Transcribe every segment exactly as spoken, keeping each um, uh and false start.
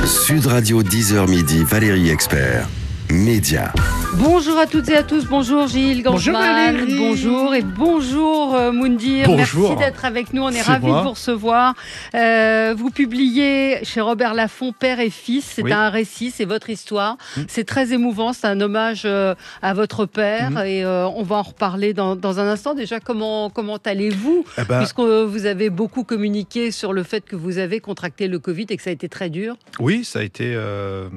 Sud Radio dix heures midi, Valérie Expert. Média. Bonjour à toutes et à tous, bonjour Gilles Gansman, bonjour, bonjour et bonjour euh, Moundir, bonjour. Merci d'être avec nous, on est, C'est ravis moi. de vous recevoir. Euh, vous publiez chez Robert Laffont Père et Fils, c'est oui. un récit, c'est votre histoire, mmh. c'est très émouvant, c'est un hommage euh, à votre père mmh. et euh, on va en reparler dans, dans un instant. Déjà, comment, comment allez-vous eh ben... Puisque vous avez beaucoup communiqué sur le fait que vous avez contracté le Covid et que ça a été très dur. Oui, ça a été euh,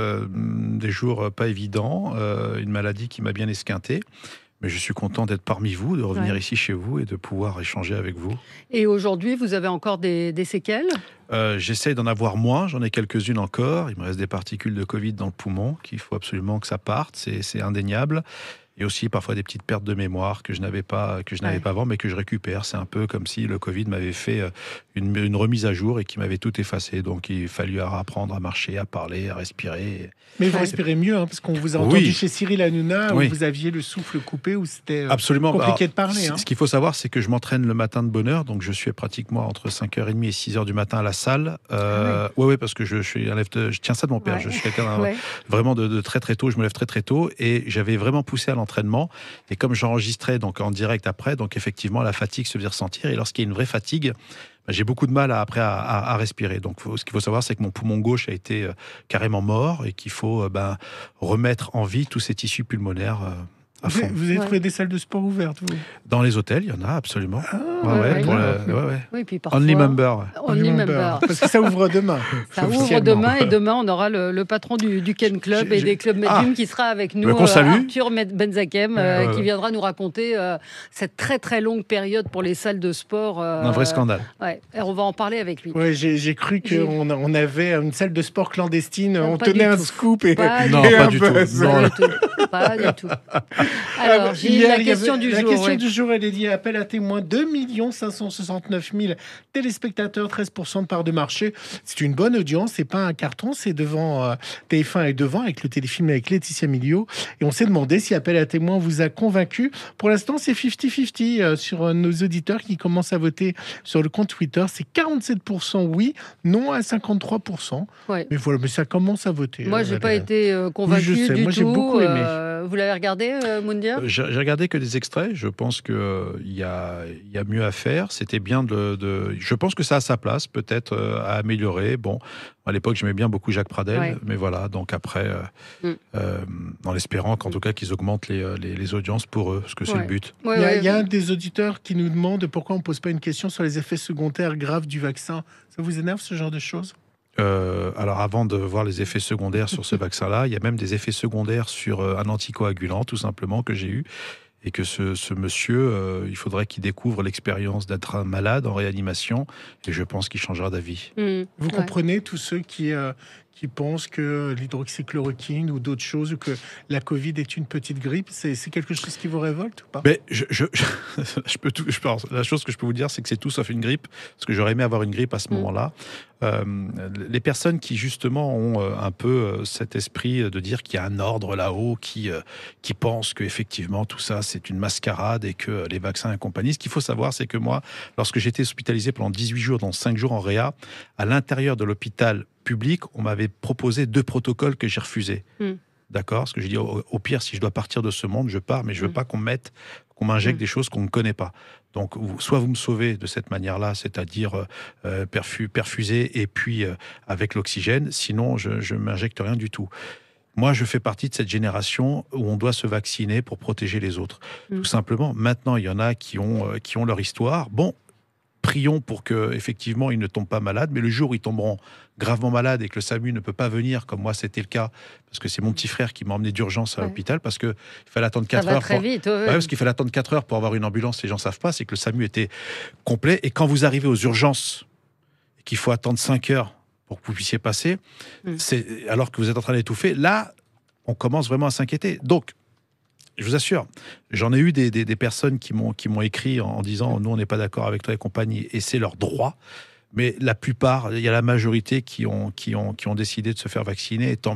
des jours pas évidents, euh, une maladie qui m'a bien esquinté. Mais je suis content d'être parmi vous, de revenir ouais. ici chez vous et de pouvoir échanger avec vous. Et aujourd'hui, vous avez encore des, des séquelles ? euh, J'essaie d'en avoir moins, j'en ai quelques-unes encore. Il me reste des particules de Covid dans le poumon, qu'il faut absolument que ça parte, c'est, c'est indéniable. Et aussi parfois des petites pertes de mémoire que je n'avais pas, que je n'avais ouais. pas avant, mais que je récupère. C'est un peu comme si le Covid m'avait fait une, une remise à jour et qui m'avait tout effacé. Donc il fallu apprendre à marcher, à parler, à respirer. Mais vous respirez mieux, hein, parce qu'on vous a entendu oui. chez Cyril Hanouna, où oui. vous aviez le souffle coupé, où c'était Absolument. compliqué Alors, de parler. Hein. Ce qu'il faut savoir, c'est que je m'entraîne le matin de bonne heure, donc je suis pratiquement entre cinq heures trente et six heures du matin à la salle. Euh, ah oui. ouais, ouais, parce que je, je, suis un lève de, je tiens ça de mon père. Ouais. Je suis quelqu'un ouais. vraiment de, de très très tôt, je me lève très très tôt, et j'avais vraiment poussé à l'entraînement. Et comme j'enregistrais donc en direct après, donc effectivement la fatigue se faisait ressentir. Et lorsqu'il y a une vraie fatigue, ben, j'ai beaucoup de mal à, après à, à, à respirer. Donc faut, ce qu'il faut savoir, c'est que mon poumon gauche a été euh, carrément mort et qu'il faut euh, ben, remettre en vie tous ces tissus pulmonaires. Euh, Vous, vous avez ouais. trouvé des salles de sport ouvertes, vous ? Dans les hôtels, il y en a absolument. Ah, ouais, ouais, ouais, pour ouais. Le, ouais, ouais. Oui, puis parfois, Only member. Only member. Parce que ça ouvre demain. Ça ouvre demain et demain, on aura le, le patron du, du Ken Club j'ai, et j'ai... des clubs Medium ah, qui sera avec nous, euh, Arthur Benzakem, euh, ouais, qui viendra nous raconter euh, cette très très longue période pour les salles de sport. Euh, Un vrai scandale. Ouais, et on va en parler avec lui. Ouais, j'ai, j'ai cru qu'on on avait une salle de sport clandestine, non, on tenait un tout. scoop et, pas non, et pas un du buzz. tout. Non, pas du tout. Pas du tout. Alors, Gilles, Hier, la question avait, du la jour. La question ouais. du jour, elle est liée à appel à témoins. deux millions cinq cent soixante-neuf mille téléspectateurs, treize pour cent de part de marché. C'est une bonne audience, c'est pas un carton, c'est devant euh, T F un et devant avec le téléfilm avec Laetitia Milio. Et on s'est demandé si appel à témoins vous a convaincu. Pour l'instant, c'est cinquante cinquante euh, sur euh, nos auditeurs qui commencent à voter sur le compte Twitter. C'est quarante-sept pour cent oui, non à cinquante-trois pour cent. Ouais. Mais voilà, mais ça commence à voter. Moi, euh, j'ai pas été euh, convaincu oui, du Moi, tout. j'ai beaucoup aimé. Euh, vous l'avez regardé, euh, Moundir ? euh, j'ai, j'ai regardé que des extraits. Je pense qu'il euh, y, a, y a mieux à faire. C'était bien de, de... Je pense que ça a sa place, peut-être euh, à améliorer. Bon, à l'époque, j'aimais bien beaucoup Jacques Pradel, ouais. mais voilà. Donc après, euh, mm. euh, en espérant qu'en mm. tout cas qu'ils augmentent les, les, les audiences pour eux, parce que c'est ouais. le but. Ouais, il y a, ouais, il y a un des auditeurs qui nous demande pourquoi on ne pose pas une question sur les effets secondaires graves du vaccin. Ça vous énerve, ce genre de choses ? Euh, alors avant de voir les effets secondaires sur ce vaccin-là, il y a même des effets secondaires sur euh, un anticoagulant, tout simplement, que j'ai eu. Et que ce, ce monsieur, euh, il faudrait qu'il découvre l'expérience d'être un malade en réanimation, et je pense qu'il changera d'avis. Mmh, Vous ouais. comprenez tous ceux qui, euh, qui pensent que l'hydroxychloroquine ou d'autres choses, ou que la Covid est une petite grippe, c'est, c'est quelque chose qui vous révolte ou pas ? Mais je, je, je, je peux tout, je pense, la chose que je peux vous dire, c'est que c'est tout sauf une grippe, parce que j'aurais aimé avoir une grippe à ce mmh. moment-là. Euh, les personnes qui justement ont euh, un peu euh, cet esprit de dire qu'il y a un ordre là-haut qui, euh, qui pense qu'effectivement tout ça c'est une mascarade et que euh, les vaccins et compagnie, ce qu'il faut savoir c'est que moi, lorsque j'étais hospitalisé pendant dix-huit jours, dont cinq jours en réa, à l'intérieur de l'hôpital public, on m'avait proposé deux protocoles que j'ai refusés. Mm. D'accord ? Parce que j'ai dit au, au pire, si je dois partir de ce monde, je pars, mais je veux mm. pas qu'on mette, qu'on m'injecte mm. des choses qu'on ne connaît pas. Donc, vous, soit vous me sauvez de cette manière-là, c'est-à-dire euh, perfu, perfusé et puis euh, avec l'oxygène, sinon je ne m'injecte rien du tout. Moi, je fais partie de cette génération où on doit se vacciner pour protéger les autres. Mmh. Tout simplement, maintenant, il y en a qui ont, euh, qui ont leur histoire. Bon, prions pour qu'effectivement, ils ne tombent pas malades, mais le jour où ils tomberont gravement malades et que le SAMU ne peut pas venir, comme moi, c'était le cas, parce que c'est mon petit frère qui m'a emmené d'urgence à ouais. l'hôpital, parce qu'il fallait attendre quatre heures. Très pour... vite, ouais. Ouais, parce qu'il fallait attendre quatre heures pour avoir une ambulance, les gens ne savent pas, c'est que le SAMU était complet. Et quand vous arrivez aux urgences et qu'il faut attendre cinq heures pour que vous puissiez passer, mmh. c'est, alors que vous êtes en train d'étouffer, là, on commence vraiment à s'inquiéter. Donc, je vous assure, j'en ai eu des, des, des personnes qui m'ont, qui m'ont écrit en, en disant « nous, on n'est pas d'accord avec toi et compagnie », et c'est leur droit. Mais la plupart, il y a la majorité qui ont, qui ont, qui ont décidé de se faire vacciner, et tant mieux.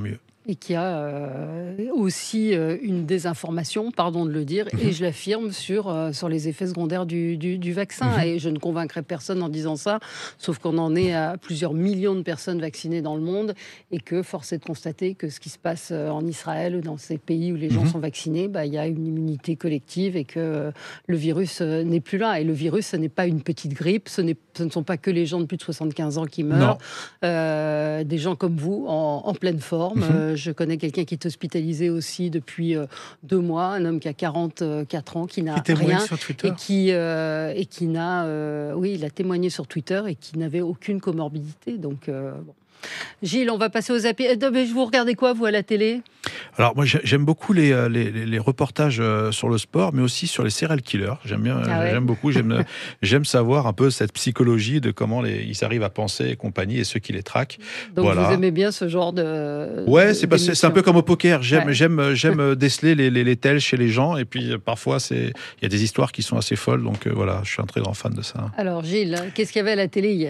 Et qui a euh, aussi euh, une désinformation, pardon de le dire, mmh. et je l'affirme, sur, euh, sur les effets secondaires du, du, du vaccin. Mmh. Et je ne convaincrai personne en disant ça, sauf qu'on en est à plusieurs millions de personnes vaccinées dans le monde, et que force est de constater que ce qui se passe en Israël ou dans ces pays où les gens mmh. sont vaccinés, bah, y a une immunité collective et que euh, le virus euh, n'est plus là. Et le virus, ce n'est pas une petite grippe, ce, n'est, ce ne sont pas que les gens de plus de soixante-quinze ans qui meurent, euh, des gens comme vous, en, en pleine forme. Mmh. Euh, Je connais quelqu'un qui est hospitalisé aussi depuis euh, deux mois, un homme qui a quarante-quatre ans, qui n'a qui rien sur Twitter. et qui euh, et qui n'a, euh, oui, il a témoigné sur Twitter et qui n'avait aucune comorbidité. Donc, euh, bon. Gilles, on va passer aux zappings. Je vous regardez quoi, vous, à la télé ? Alors, moi, j'aime beaucoup les, les, les reportages sur le sport, mais aussi sur les serial killers. J'aime bien, ah ouais. j'aime beaucoup. J'aime, j'aime savoir un peu cette psychologie de comment les, ils arrivent à penser et compagnie, et ceux qui les traquent. Donc, voilà. Vous aimez bien ce genre de. Ouais, c'est, pas, c'est un peu comme au poker. J'aime, ouais. j'aime, j'aime déceler les, les, les tels chez les gens, et puis parfois, c'est, il y a des histoires qui sont assez folles. Donc, euh, voilà, je suis un très grand fan de ça. Alors, Gilles, qu'est-ce qu'il y avait à la télé hier ?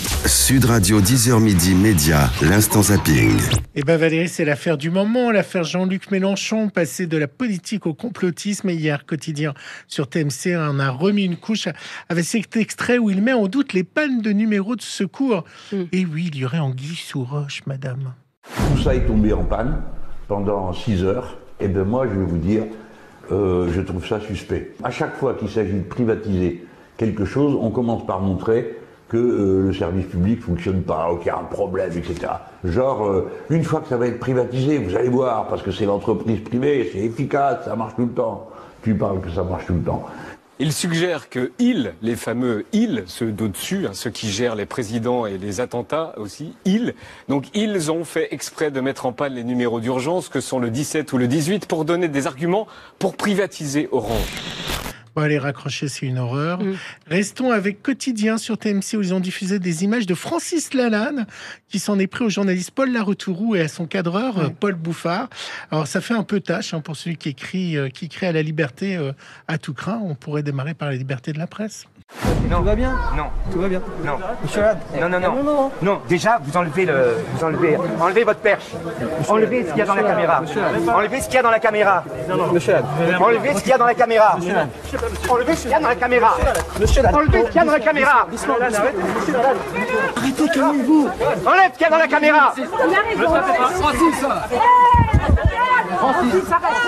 Sud Radio, dix heures midi, Média, l'instant zapping. Eh bien Valérie, c'est l'affaire du moment, l'affaire Jean-Luc Mélenchon, passé de la politique au complotisme. Et hier, Quotidien sur T M C, on a remis une couche avec cet extrait où il met en doute les pannes de numéros de secours. Mm. Et oui, il y aurait anguille sous roche, madame. Tout ça est tombé en panne pendant six heures. Et bien moi, je vais vous dire, euh, je trouve ça suspect. À chaque fois qu'il s'agit de privatiser quelque chose, on commence par montrer que euh, le service public ne fonctionne pas, aucun problème, et cetera. Genre, euh, une fois que ça va être privatisé, vous allez voir, parce que c'est l'entreprise privée, c'est efficace, ça marche tout le temps. Tu parles que ça marche tout le temps. Il suggère que ils, les fameux ils, ceux d'au-dessus, hein, ceux qui gèrent les présidents et les attentats aussi, ils, donc ils ont fait exprès de mettre en panne les numéros d'urgence, que sont le dix-sept ou le dix-huit, pour donner des arguments pour privatiser Orange. Bon, allez, raccrocher, c'est une horreur. Mmh. Restons avec Quotidien sur T M C, où ils ont diffusé des images de Francis Lalanne, qui s'en est pris au journaliste Paul Laretouroux et à son cadreur, mmh. Paul Bouffard. Alors, ça fait un peu tâche hein, pour celui qui écrit, euh, qui crée à la liberté euh, à tout craint. On pourrait démarrer par la liberté de la presse. Non. Tout va bien ? Non. Tout va bien ? Non. Monsieur non, non, non, non, non. Non, déjà, vous enlevez le, vous enlevez, enlevez votre perche. Enlevez ce qu'il y a dans la caméra. Enlevez ce qu'il y a dans la caméra. Non, non. Monsieur Enlevez ce qu'il y a dans la caméra. Enlevez ce qu'il y a dans la caméra. Enlevez ce qu'il y a dans la caméra. Arrêtez, calmez-vous. Enlève ce qu'il y a dans la caméra. Francis. Francis,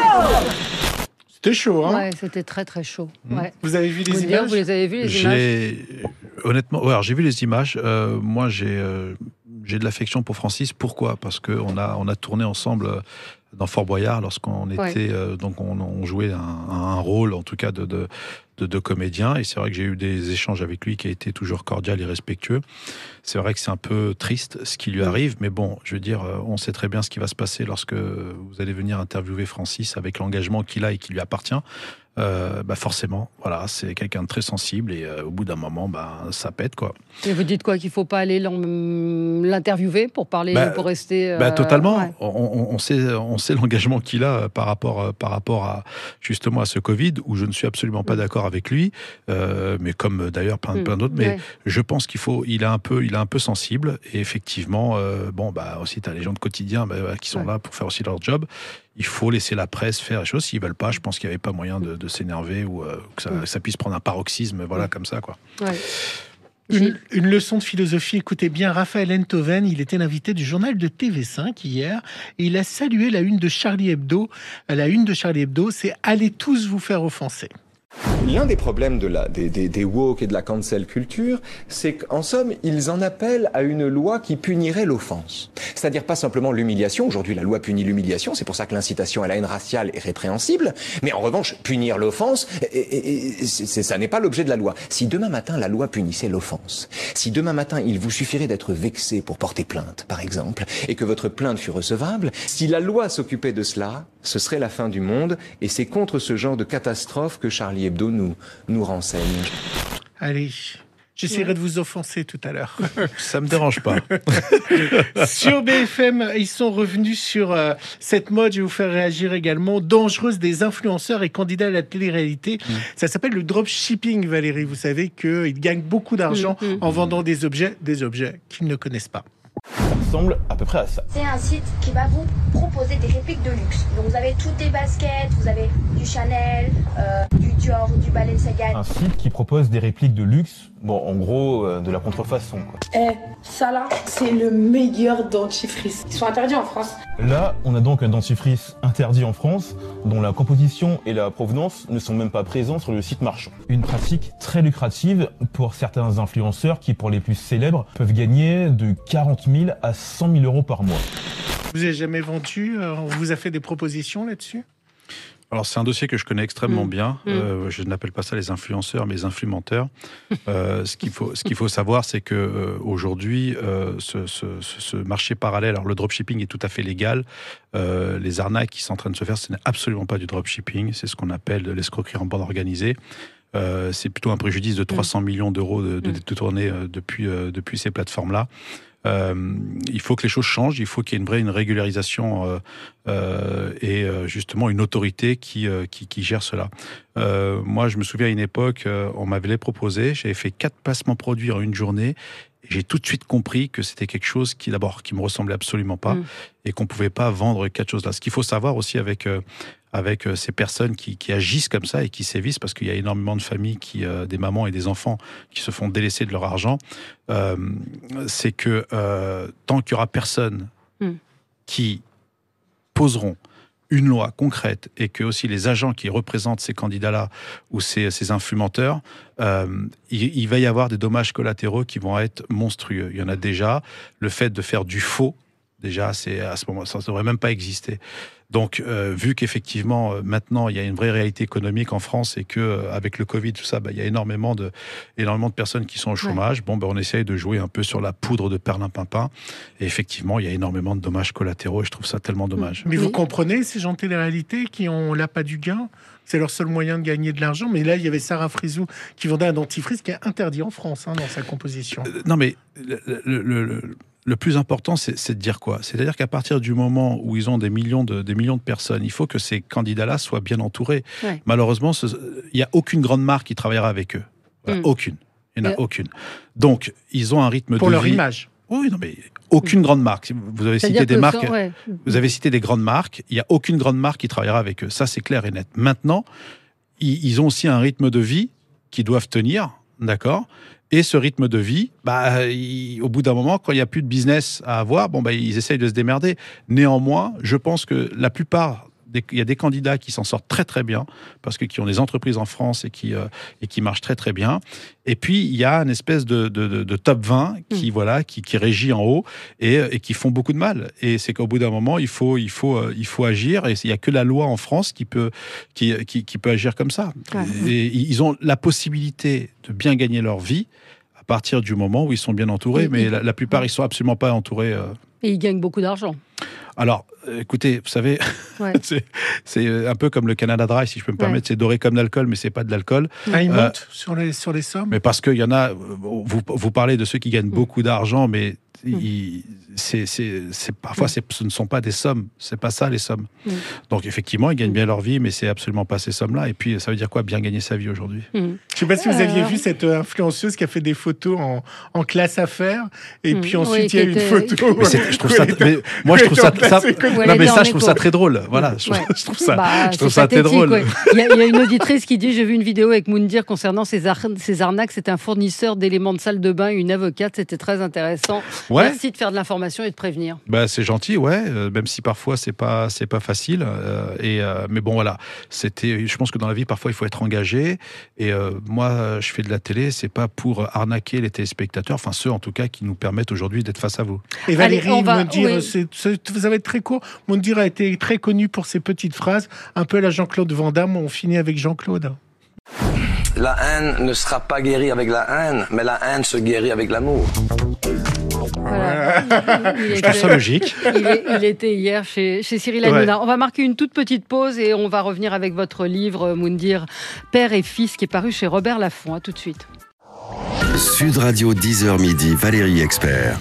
C'était chaud, hein ? Ouais, c'était très très chaud. Mmh. Ouais. Vous avez vu les vous images dire, Vous les avez vues, les j'ai... images Honnêtement, ouais, alors j'ai vu les images. Euh, moi, j'ai, euh, j'ai de l'affection pour Francis. Pourquoi ? Parce qu'on a, on a tourné ensemble dans Fort Boyard lorsqu'on était, ouais. euh, donc on, on jouait un, un rôle, en tout cas, de, de, de, de comédien. Et c'est vrai que j'ai eu des échanges avec lui qui a été toujours cordial et respectueux. C'est vrai que c'est un peu triste ce qui lui arrive, mais bon, je veux dire, on sait très bien ce qui va se passer lorsque vous allez venir interviewer Francis avec l'engagement qu'il a et qui lui appartient. Euh, bah forcément, voilà, c'est quelqu'un de très sensible et euh, au bout d'un moment, bah, ça pète, quoi. Et vous dites quoi, qu'il faut pas aller l'interviewer pour parler, bah, pour rester. Euh... Bah, totalement. Ouais. On, on, on sait, on sait l'engagement qu'il a par rapport, par rapport à justement à ce Covid, où je ne suis absolument pas d'accord avec lui, euh, mais comme d'ailleurs plein, plein d'autres. Mais ouais. je pense qu'il faut, il est un peu, il est un peu sensible et effectivement, euh, bon, bah aussi t'as les gens de Quotidien bah, qui sont ouais. là pour faire aussi leur job. Il faut laisser la presse faire les choses. S'ils veulent pas, je pense qu'il n'y avait pas moyen de, de s'énerver ou euh, que ça, ça puisse prendre un paroxysme, voilà, comme ça, quoi. Ouais. Une, une leçon de philosophie. Écoutez bien, Raphaël Enthoven, il était l'invité du journal de T V cinq hier et il a salué la une de Charlie Hebdo. La une de Charlie Hebdo, c'est « Allez tous vous faire offenser ». L'un des problèmes de la, des, des, des woke et de la cancel culture, c'est qu'en somme, ils en appellent à une loi qui punirait l'offense. C'est-à-dire pas simplement l'humiliation. Aujourd'hui, la loi punit l'humiliation. C'est pour ça que l'incitation à la haine raciale est répréhensible. Mais en revanche, punir l'offense, et, et, et, c'est, ça n'est pas l'objet de la loi. Si demain matin, la loi punissait l'offense, si demain matin, il vous suffirait d'être vexé pour porter plainte, par exemple, et que votre plainte fût recevable, si la loi s'occupait de cela, ce serait la fin du monde. Et c'est contre ce genre de catastrophe que Charlie Hebdo nous, nous renseigne. Allez, j'essaierai de vous offenser tout à l'heure. Ça me dérange pas. Sur B F M, ils sont revenus sur euh, cette mode, je vais vous faire réagir également, dangereuse des influenceurs et candidats à la télé-réalité. Mmh. Ça s'appelle le dropshipping, Valérie. Vous savez qu'ils gagnent beaucoup d'argent mmh, mmh. en vendant des objets, des objets qu'ils ne connaissent pas. ressemble à peu près à ça. C'est un site qui va vous proposer des répliques de luxe. Donc vous avez toutes des baskets, vous avez du Chanel, euh, du Dior, du Balenciaga. Un site qui propose des répliques de luxe, bon, en gros, euh, de la contrefaçon, quoi. Eh, ça là, c'est le meilleur dentifrice. Ils sont interdits en France. Là, on a donc un dentifrice interdit en France, dont la composition et la provenance ne sont même pas présents sur le site marchand. Une pratique très lucrative pour certains influenceurs qui, pour les plus célèbres, peuvent gagner de quarante mille à cent mille euros par mois. Vous n'avez jamais vendu euh, On vous a fait des propositions là-dessus ? Alors, c'est un dossier que je connais extrêmement mmh. bien. Mmh. Euh, je n'appelle pas ça les influenceurs, mais les influmenteurs. euh, ce qu'il faut, ce qu'il faut savoir, c'est que euh, aujourd'hui, euh, ce, ce, ce marché parallèle, alors le dropshipping est tout à fait légal. Euh, les arnaques qui sont en train de se faire, ce n'est absolument pas du dropshipping. C'est ce qu'on appelle de l'escroquerie en bande organisée. Euh, c'est plutôt un préjudice de trois cents mmh. millions d'euros de, de, de détournés euh, depuis, euh, depuis ces plateformes-là. Euh, il faut que les choses changent, il faut qu'il y ait une vraie une régularisation euh, euh, et euh, justement une autorité qui, euh, qui, qui gère cela. Euh, moi, je me souviens à une époque, euh, on m'avait proposé, j'avais fait quatre placements produits en une journée. Et j'ai tout de suite compris que c'était quelque chose qui, d'abord, qui me ressemblait absolument pas mmh. et qu'on pouvait pas vendre quelque chose là. Ce qu'il faut savoir aussi avec euh, avec euh, ces personnes qui, qui agissent comme ça et qui sévissent, parce qu'il y a énormément de familles, qui, euh, des mamans et des enfants qui se font délaisser de leur argent, euh, c'est que euh, tant qu'il y aura personne mmh. qui poseront une loi concrète et que aussi les agents qui représentent ces candidats-là ou ces, ces influenteurs, euh, il, il va y avoir des dommages collatéraux qui vont être monstrueux. Il y en a déjà. Le fait de faire du faux, déjà, c'est à ce moment, ça ne devrait même pas exister. Donc, euh, vu qu'effectivement, euh, maintenant, il y a une vraie réalité économique en France et que euh, avec le Covid, tout ça, bah, il y a énormément de, énormément de personnes qui sont au chômage. Ouais. Bon, bah, on essaye de jouer un peu sur la poudre de perlimpinpin. Et effectivement, il y a énormément de dommages collatéraux et je trouve ça tellement dommage. Mais vous comprenez, ces gens de télé-réalité qui ont l'appât du gain, c'est leur seul moyen de gagner de l'argent. Mais là, il y avait Sarah Frizou qui vendait un dentifrice qui est interdit en France, hein, dans sa composition. Euh, non, mais le... le, le, le Le plus important, c'est, c'est de dire quoi ? C'est-à-dire qu'à partir du moment où ils ont des millions de, des millions de personnes, il faut que ces candidats-là soient bien entourés. Ouais. Malheureusement, il n'y a aucune grande marque qui travaillera avec eux. Voilà, mmh. Aucune. Il n'y en a ouais. aucune. Donc, ils ont un rythme Pour de vie... Pour leur image. Oui, non, mais aucune mmh. grande marque. Vous avez cité des marques... Ça, ouais. Vous avez cité des grandes marques. Il n'y a aucune grande marque qui travaillera avec eux. Ça, c'est clair et net. Maintenant, ils, ils ont aussi un rythme de vie qu'ils doivent tenir, d'accord ? Et ce rythme de vie, bah, il, au bout d'un moment, quand il n'y a plus de business à avoir, bon, bah, ils essayent de se démerder. Néanmoins, je pense que la plupart, des, il y a des candidats qui s'en sortent très très bien, parce que qui ont des entreprises en France et qui, euh, et qui marchent très très bien. Et puis, il y a une espèce de, de, de, de top vingt qui, mmh. voilà, qui, qui régit en haut et, et qui font beaucoup de mal. Et c'est qu'au bout d'un moment, il faut, il faut, euh, il faut agir. Et il n'y a que la loi en France qui peut, qui, qui, qui peut agir comme ça. Ouais. Et ils ont la possibilité de bien gagner leur vie à partir du moment où ils sont bien entourés. Et, mais et, la, la plupart, ils ne sont absolument pas entourés. Euh... Et ils gagnent beaucoup d'argent. Alors, écoutez, vous savez, ouais. c'est, c'est un peu comme le Canada Dry, si je peux me permettre. Ouais. C'est doré comme l'alcool, mais c'est pas de l'alcool. Ah, ils euh, montent sur les, sur les sommes. Mais parce qu'il y en a, vous, vous parlez de ceux qui gagnent mmh. beaucoup d'argent, mais mmh. ils, c'est, c'est, c'est, parfois, mmh. c'est, ce ne sont pas des sommes. C'est pas ça, les sommes. Mmh. Donc, effectivement, ils gagnent bien leur vie, mais c'est absolument pas ces sommes-là. Et puis, ça veut dire quoi, bien gagner sa vie aujourd'hui ? mmh. Je ne sais pas si vous aviez euh... vu cette influenceuse qui a fait des photos en, en classe affaires, et mmh. puis ensuite, oui, il y a était... une photo... Mais c'est, je trouve ça... Mais, moi, je trouve ça... ça non, mais ça, je trouve ça très drôle. Voilà, je, ouais. je trouve ça, bah, je trouve ça très drôle. Ouais. Il, y a, il y a une auditrice qui dit, j'ai vu une vidéo avec Moundir concernant ces, ar- ces arnaques. C'était un fournisseur d'éléments de salle de bain, une avocate. C'était très intéressant. Ouais. Merci de faire de l'information et de prévenir. Bah, c'est gentil, ouais. Euh, même si parfois c'est pas, c'est pas facile. Euh, et euh, mais bon, voilà. C'était. Je pense que dans la vie, parfois, il faut être engagé. Et euh, moi, je fais de la télé. C'est pas pour arnaquer les téléspectateurs. Enfin, ceux en tout cas qui nous permettent aujourd'hui d'être face à vous. Et Valérie, Allez, va... Moundir, oui. c'est, c'est, vous allez être très court. Moundir a été très connu pour ses petites phrases, un peu à la Jean-Claude Van Damme. On finit avec Jean-Claude. La haine ne sera pas guérie avec la haine, mais la haine se guérit avec l'amour. Voilà. Il, il Je trouve ça logique. Il, est, il était hier chez, chez Cyril Hanouna. Ouais. On va marquer une toute petite pause et on va revenir avec votre livre, Moundir, Père et Fils, qui est paru chez Robert Laffont. À tout de suite. Sud Radio, dix heures midi, Valérie Expert.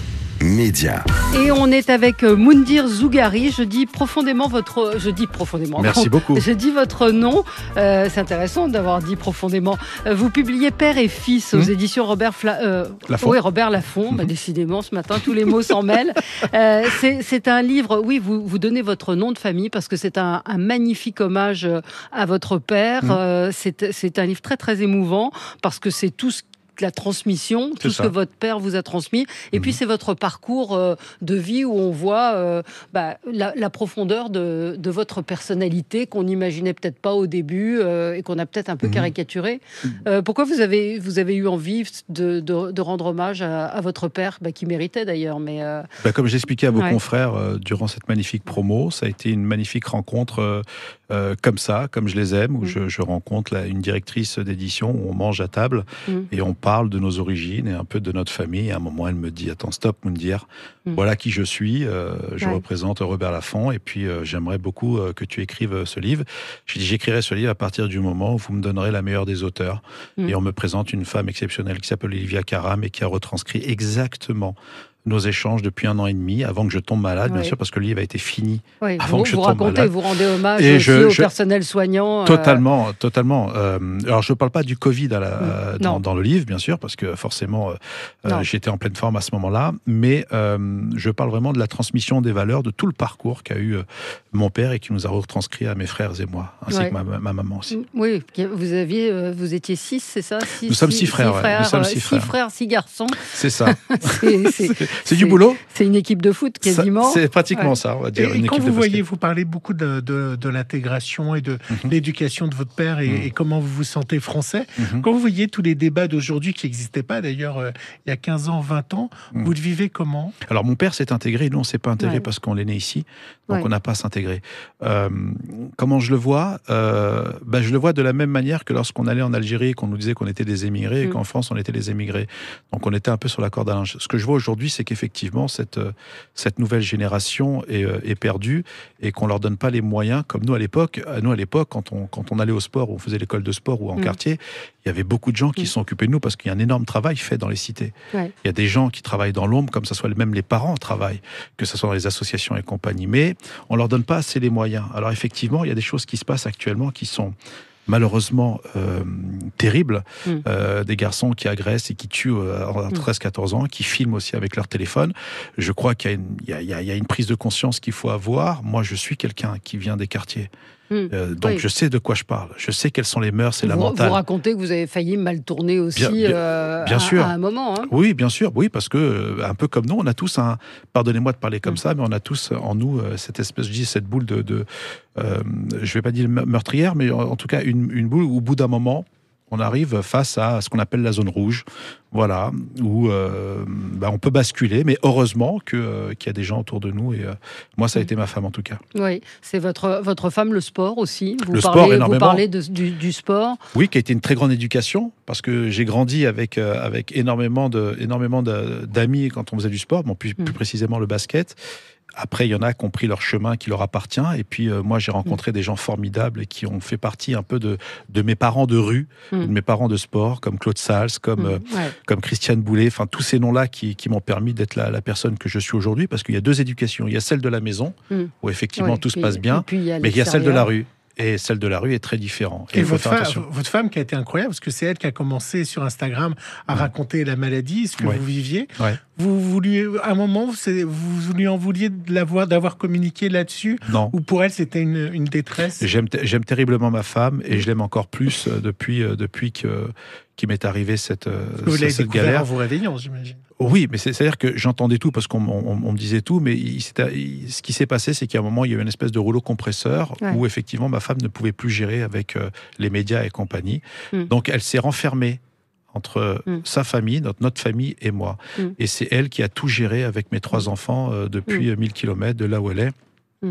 Média. Et on est avec Moundir Zougari. Je dis profondément votre... Je dis profondément. Merci beaucoup. Je dis votre nom. Euh, c'est intéressant d'avoir dit profondément. Vous publiez Père et Fils aux mmh. éditions Robert Fla... euh, Laffont. Oui, Robert Laffont. Mmh. Bah, décidément, ce matin, tous les mots s'en mêlent. Euh, c'est, c'est un livre... Oui, vous, vous donnez votre nom de famille parce que c'est un, un magnifique hommage à votre père. Mmh. Euh, c'est, c'est un livre très, très émouvant parce que c'est tout ce la transmission, c'est tout ça. ce que votre père vous a transmis. Et mmh. puis, c'est votre parcours euh, de vie où on voit euh, bah, la, la profondeur de, de votre personnalité qu'on n'imaginait peut-être pas au début euh, et qu'on a peut-être un peu mmh. caricaturé. Mmh. Euh, pourquoi vous avez, vous avez eu envie de, de, de rendre hommage à, à votre père, bah, qui méritait d'ailleurs mais euh... bah, Comme j'expliquais à vos ouais. confrères euh, durant cette magnifique promo, ça a été une magnifique rencontre euh, euh, comme ça, comme je les aime, où mmh. je, je rencontre là, une directrice d'édition, où on mange à table mmh. et on parle de nos origines et un peu de notre famille. Et à un moment, elle me dit « Attends, stop, Moundir, mmh. voilà qui je suis. Euh, je ouais. représente Robert Laffont et puis euh, j'aimerais beaucoup euh, que tu écrives ce livre. » J'ai dit « J'écrirai ce livre à partir du moment où vous me donnerez la meilleure des auteurs. Mmh. » Et on me présente une femme exceptionnelle qui s'appelle Olivia Caram et qui a retranscrit exactement nos échanges depuis un an et demi, avant que je tombe malade, oui. bien sûr, parce que le livre a été fini oui, avant vous, que je vous tombe racontez, malade. Vous rendez hommage et aussi je, au je, personnel soignant. Totalement, euh... totalement. Euh, alors, je ne parle pas du Covid à la, mmh. dans, dans le livre, bien sûr, parce que forcément, euh, j'étais en pleine forme à ce moment-là, mais euh, je parle vraiment de la transmission des valeurs, de tout le parcours qu'a eu euh, mon père et qui nous a retranscrit à mes frères et moi, ainsi ouais. que ma, ma maman aussi. Oui, vous, aviez, euh, vous étiez six, c'est ça six, Nous sommes six, six frères. Six frères, ouais. Nous sommes six, six frères. frères, six garçons. C'est ça. c'est, c'est, c'est, c'est du boulot. C'est une équipe de foot quasiment. Ça, c'est pratiquement ouais. ça, on va dire. Et, une et quand équipe vous de voyez, vous parlez beaucoup de, de, de l'intégration et de mm-hmm. l'éducation de votre père et, mm-hmm. et comment vous vous sentez français. Mm-hmm. Quand vous voyez tous les débats d'aujourd'hui qui n'existaient pas d'ailleurs euh, il y a quinze ans, vingt ans, mm-hmm. vous le vivez comment ? Alors mon père s'est intégré, nous on ne s'est pas intégré ouais. parce qu'on est né ici, donc ouais. on n'a pas à s'intégrer. Euh, comment je le vois euh, ben, je le vois de la même manière que lorsqu'on allait en Algérie et qu'on nous disait qu'on était des émigrés mm-hmm. et qu'en France on était des émigrés. Donc on était un peu sur la corde à linge. Ce que je vois aujourd'hui, c'est qu'effectivement cette, cette nouvelle génération est, est perdue et qu'on leur donne pas les moyens comme nous à l'époque. Nous à l'époque, quand on, quand on allait au sport, on faisait l'école de sport ou en mmh. quartier, il y avait beaucoup de gens qui mmh. sont occupés de nous parce qu'il y a un énorme travail fait dans les cités. Ouais. Il y a des gens qui travaillent dans l'ombre, comme ça soit même les parents travaillent, que ce soit dans les associations et compagnie. Mais on leur donne pas assez les moyens. Alors effectivement, il y a des choses qui se passent actuellement qui sont malheureusement euh, terrible, mmh. euh, des garçons qui agressent et qui tuent euh, à treize quatorze ans, qui filment aussi avec leur téléphone. Je crois qu'il y a une, il y a, il y a, il y a une prise de conscience qu'il faut avoir. Moi, je suis quelqu'un qui vient des quartiers. Mmh. Euh, donc oui. je sais de quoi je parle. Je sais quelles sont les mœurs et la mentale. Vous racontez que vous avez failli mal tourner aussi bien, bien, euh, bien à, sûr. à un moment. Hein. Oui, bien sûr. Oui, parce que euh, un peu comme nous, on a tous un. Pardonnez-moi de parler comme mmh. ça, mais on a tous en nous euh, cette espèce, je dis cette boule de. de euh, je vais pas dire meurtrière, mais en, en tout cas une, une boule où, au bout d'un moment, on arrive face à ce qu'on appelle la zone rouge, voilà, où euh, bah on peut basculer, mais heureusement que, euh, qu'il y a des gens autour de nous, et euh, moi ça a été ma femme en tout cas. Oui, c'est votre, votre femme, le sport aussi, vous le parlez, sport énormément. Vous parlez de, du, du sport. Oui, qui a été une très grande éducation, parce que j'ai grandi avec, euh, avec énormément, de, énormément de, d'amis quand on faisait du sport, bon, plus, mmh. plus précisément le basket. Après, il y en a qui ont pris leur chemin qui leur appartient. Et puis, euh, moi, j'ai rencontré mmh. des gens formidables et qui ont fait partie un peu de, de mes parents de rue, mmh. de mes parents de sport, comme Claude Sals, comme, mmh. euh, ouais. comme Christiane Boulet. Enfin, tous ces noms-là qui, qui m'ont permis d'être la, la personne que je suis aujourd'hui. Parce qu'il y a deux éducations. Il y a celle de la maison, mmh. où effectivement oui, tout se passe bien. Il mais il y a celle de la rue. Et celle de la rue est très différente. Et, et votre, fa- votre femme qui a été incroyable, parce que c'est elle qui a commencé sur Instagram à mmh. raconter la maladie, ce que ouais. vous viviez. Ouais. Vous, vous lui, à un moment, vous, vous lui en vouliez de l'avoir, d'avoir communiqué là-dessus? Non. Ou pour elle, c'était une, une détresse? J'aime, j'aime terriblement ma femme et je l'aime encore plus depuis, depuis que, qu'il m'est arrivé cette, vous cette, cette galère. En vous réveillant, j'imagine. Oui, mais c'est, c'est-à-dire que j'entendais tout parce qu'on on, on me disait tout, mais il, il, ce qui s'est passé, c'est qu'à un moment, il y a eu une espèce de rouleau compresseur ouais. où effectivement ma femme ne pouvait plus gérer avec euh, les médias et compagnie. Mm. Donc elle s'est renfermée entre mm. sa famille, notre, notre famille et moi. Mm. Et c'est elle qui a tout géré avec mes trois enfants euh, depuis mm. mille kilomètres de là où elle est. Mm.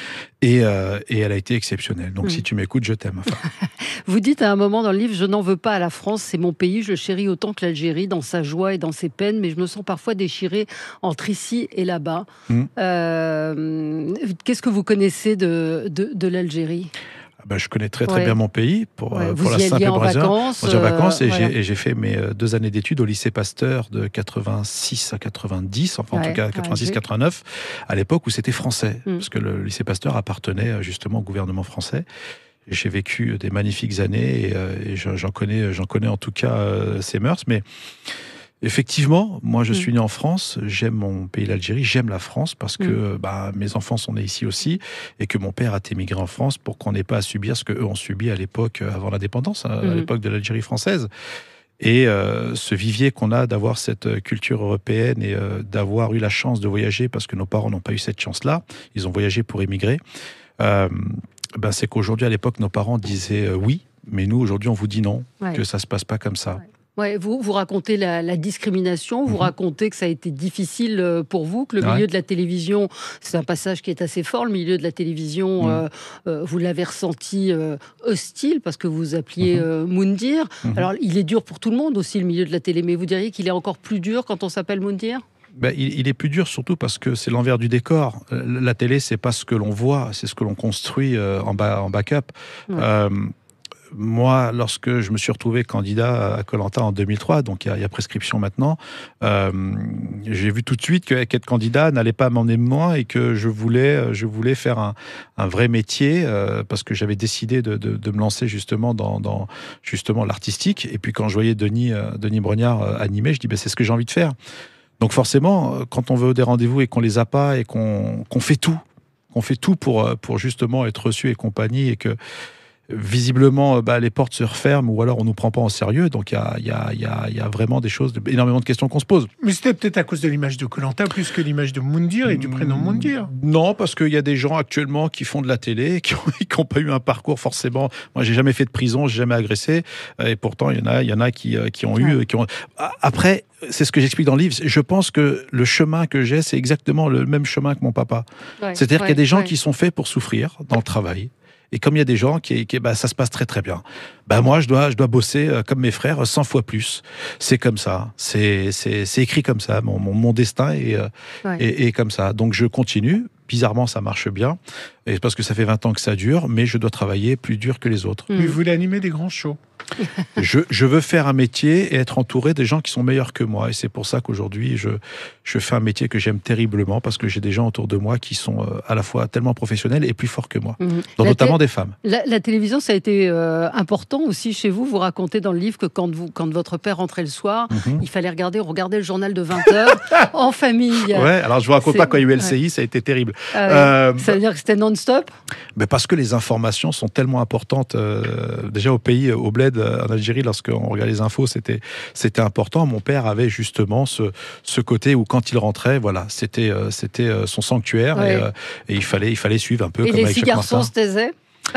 Et, euh, et elle a été exceptionnelle. Donc, mmh. si tu m'écoutes, je t'aime. Enfin. Vous dites à un moment dans le livre, je n'en veux pas à la France, c'est mon pays, je le chéris autant que l'Algérie dans sa joie et dans ses peines, mais je me sens parfois déchirée entre ici et là-bas. Mmh. Euh, qu'est-ce que vous connaissez de, de, de l'Algérie ? Ben, je connais très très Ouais. bien mon pays pour, Ouais, euh, vous pour la y simple alliez et en bonne raison. vacances, Moi, j'ai en vacances euh, et voilà. j'ai- et j'ai fait mes euh, deux années d'études au lycée Pasteur de quatre-vingt-six à quatre-vingt-dix, enfin en Ouais, tout cas ouais, quatre-vingt-six j'ai- quatre-vingt-neuf, à l'époque où c'était français, Mm. parce que le lycée Pasteur appartenait euh, justement au gouvernement français. Et j'ai vécu des magnifiques années et, euh, et j'en j'en connais, j'en connais en tout cas euh, ces mœurs, mais effectivement, moi je Mm. suis né en France, j'aime mon pays l'Algérie, j'aime la France parce que Mm. bah, mes enfants sont nés ici aussi et que mon père a émigré en France pour qu'on n'ait pas à subir ce qu'eux ont subi à l'époque euh, avant l'indépendance, hein, à Mm. l'époque de l'Algérie française. Et euh, ce vivier qu'on a d'avoir cette culture européenne et euh, d'avoir eu la chance de voyager parce que nos parents n'ont pas eu cette chance-là, ils ont voyagé pour émigrer, euh, ben c'est qu'aujourd'hui à l'époque nos parents disaient euh, oui, mais nous aujourd'hui on vous dit non, Ouais. que ça se passe pas comme ça. Ouais, vous, vous racontez la, la discrimination, vous Mhm. racontez que ça a été difficile euh, pour vous, que le Ouais. milieu de la télévision, c'est un passage qui est assez fort, le milieu de la télévision, Mhm. euh, euh, vous l'avez ressenti euh, hostile parce que vous vous appeliez Mhm. euh, Moundir. Mhm. Alors, il est dur pour tout le monde aussi, le milieu de la télé, mais vous diriez qu'il est encore plus dur quand on s'appelle Moundir ? Ben, il, il est plus dur surtout parce que c'est l'envers du décor. Euh, La télé, c'est pas ce que l'on voit, c'est ce que l'on construit euh, en, ba- en backup. Ouais. Euh, moi, lorsque je me suis retrouvé candidat à Koh Lanta en deux mille trois, donc il y a, il y a prescription maintenant, euh, j'ai vu tout de suite qu'être candidat n'allait pas m'emmener moi et que je voulais, je voulais faire un, un vrai métier euh, parce que j'avais décidé de, de, de me lancer justement dans, dans justement l'artistique. Et puis quand je voyais Denis, euh, Denis Brognard euh, animer, je dis ben, c'est ce que j'ai envie de faire. Donc forcément, euh, quand on veut des rendez-vous et qu'on les a pas et qu'on qu'on fait tout, qu'on fait tout pour, euh, pour justement être reçu et compagnie et que visiblement, bah, les portes se referment ou alors on nous prend pas en sérieux. Donc il y a, y, a, y, a, y a vraiment des choses, de, énormément de questions qu'on se pose. Mais c'était peut-être à cause de l'image de Koh Lanta plus que l'image de Moundir et du prénom Moundir. Non, parce qu'il y a des gens actuellement qui font de la télé, qui n'ont pas eu un parcours forcément. Moi, j'ai jamais fait de prison, j'ai jamais agressé, et pourtant il y en a, il y en a qui, qui ont eu, qui ont. Après, c'est ce que j'explique dans le livre. Je pense que le chemin que j'ai, c'est exactement le même chemin que mon papa. Ouais, C'est-à-dire ouais, qu'il y a des gens ouais. qui sont faits pour souffrir dans le travail. Et comme il y a des gens qui, qui bah, ça se passe très très bien. Bah moi, je dois, je dois bosser euh, comme mes frères cent fois plus. C'est comme ça. C'est, c'est, c'est écrit comme ça. Mon, mon, mon destin est, euh, Ouais. est, est comme ça. Donc je continue. Bizarrement, ça marche bien. Et parce que ça fait vingt ans que ça dure, mais je dois travailler plus dur que les autres. Mais vous voulez animer des grands shows. je, je veux faire un métier et être entouré des gens qui sont meilleurs que moi. Et c'est pour ça qu'aujourd'hui, je, je fais un métier que j'aime terriblement parce que j'ai des gens autour de moi qui sont euh, à la fois tellement professionnels et plus forts que moi. Mhm. Dont La notamment té- des femmes. La, la télévision, ça a été euh, important aussi chez vous. Vous racontez dans le livre que quand, vous, quand votre père rentrait le soir, Mhm. il fallait regarder, on regardait le journal de vingt heures en famille. Ouais, alors je vous raconte C'est- pas quand il y a eu L C I, ouais. ça a été terrible. Ah ouais. Euh, Ça veut dire que c'était non-stop. Mais parce que les informations sont tellement importantes. euh, déjà au pays, au bled, euh, en Algérie, lorsqu'on regarde les infos, c'était c'était important. Mon père avait justement ce ce côté où quand il rentrait, voilà, c'était euh, c'était euh, son sanctuaire Ouais. et, euh, et il fallait il fallait suivre un peu Et comme les avec six Jacques garçons Martin. se taisaient.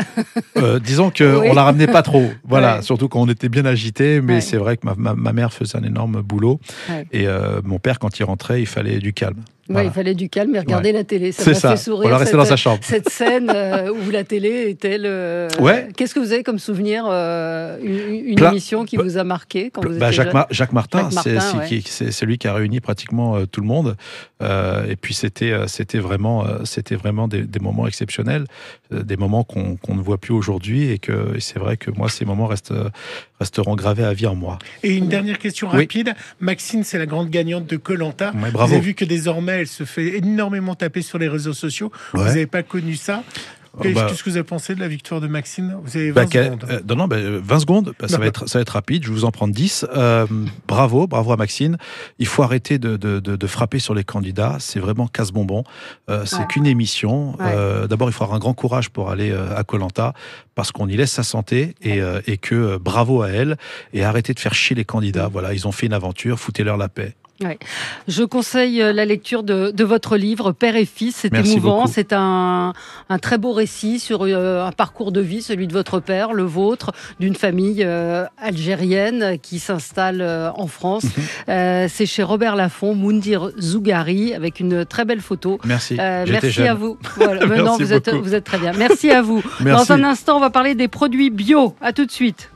Euh, disons qu'on Oui. on la ramenait pas trop, voilà, Ouais. surtout quand on était bien agité, mais Ouais. c'est vrai que ma, ma, ma mère faisait un énorme boulot, Ouais. et euh, mon père, quand il rentrait, il fallait du calme. Ouais, Voilà. il fallait du calme et regarder Ouais. la télé. Ça C'est m'a ça. fait sourire. On l'a resté cette, dans sa chambre. Cette scène euh, où la télé était le. Ouais. Qu'est-ce que vous avez comme souvenir euh, Une, une Plein- émission qui vous a marqué quand vous Bah, étiez Jacques, jeune Mar- Jacques Martin, Jacques c'est Martin, c'est ouais. qui- c'est celui qui a réuni pratiquement euh, tout le monde. Euh, et puis c'était euh, c'était vraiment euh, c'était vraiment des, des moments exceptionnels, euh, des moments qu'on qu'on ne voit plus aujourd'hui et que et c'est vrai que moi ces moments restent euh, resteront gravés à vie en moi. Et une dernière question Oui. rapide. Maxine, c'est la grande gagnante de Koh Lanta. Ouais, bravo. Vous avez vu que désormais, elle se fait énormément taper sur les réseaux sociaux. Ouais. Vous n'avez pas connu ça. Oh, bah- Qu'est-ce que vous avez pensé de la victoire de Maxine? Vous avez Bah, vingt qu'elle- secondes. euh, non, non, bah, vingt secondes, bah, ça, Non. va être, ça va être rapide, je vais vous en prendre dix. Euh, bravo, bravo à Maxine. Il faut arrêter de, de, de, de frapper sur les candidats, c'est vraiment casse-bonbon. Euh, c'est Ouais. qu'une émission. Ouais. Euh, D'abord, il faut avoir un grand courage pour aller euh, à Koh Lanta, parce qu'on y laisse sa santé, et, euh, et que euh, bravo à elle, et arrêtez de faire chier les candidats. Voilà, ils ont fait une aventure, foutez-leur la paix. Ouais. Je conseille euh, la lecture de, de votre livre, Père et Fils. C'est Merci émouvant. beaucoup. C'est un, un très beau récit sur euh, un parcours de vie, celui de votre père, le vôtre, d'une famille euh, algérienne qui s'installe euh, en France. Euh, c'est chez Robert Laffont, Moundir Zougari, avec une très belle photo. Merci. Euh, J'étais merci jeune. à vous. Voilà. Maintenant, Merci vous êtes, beaucoup. vous êtes très bien. Merci à vous. Merci. Dans un instant, on va parler des produits bio. À tout de suite.